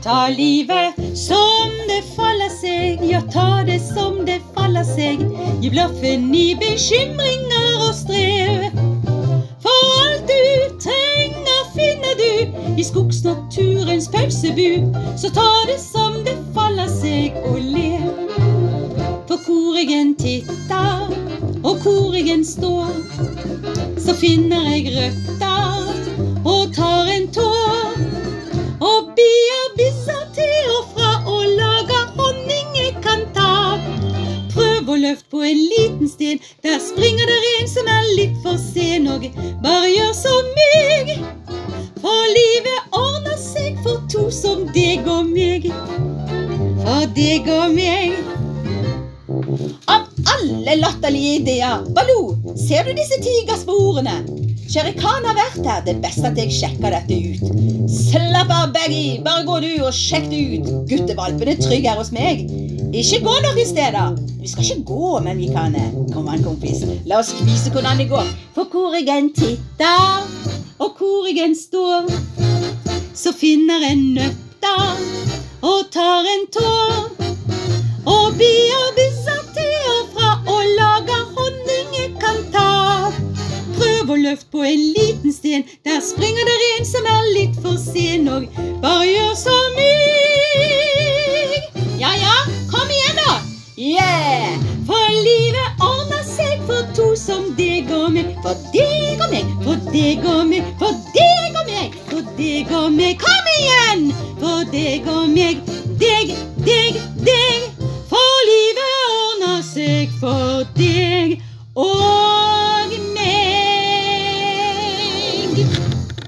Ta livet som det faller seg, ja, ta det som det faller seg. Gi blaffen i bekymringer og strev. For alt du trenger finner du i skogsnaturens pausebu. Så ta det som det faller seg og lev. For hvor jeg en titter, og hvor jeg en står, så finner jeg røtta og tar en tår. Og bier bisser til og fra og lager honning jeg kan ta. Prøv å løfte på en liten sten, der springer der en som litt for sen. Og bare gjør som meg, for livet ordner seg for to som deg og meg. For deg og meg. Av alle latterlige ideer, Baloo, ser du disse tigersporene? Shere Khan har vært her, det er best at jeg sjekker dette ut. Slapp av, Baggy, bare gå du og sjekk det ut. Guttevalpen er trygg her hos meg. Ikke gå nok i stedet. Vi skal ikke gå, men vi kan. Kom an, kompis, la oss vise hvordan det går. For hvor jeg en titter, og hvor jeg en står, så finner en nøtta og tar en tår. Og bier bisser til og fra og lager honning jeg kan ta. Prøv å løfte på en liten sten, der springer der en som litt for sen. Og bare gjør som meg. Ja, kom igjen da. Yeah! For livet ordner seg for to som deg og meg. For deg og meg, for deg og meg, for deg og meg, for deg og meg. Kom igjen! For deg og meg.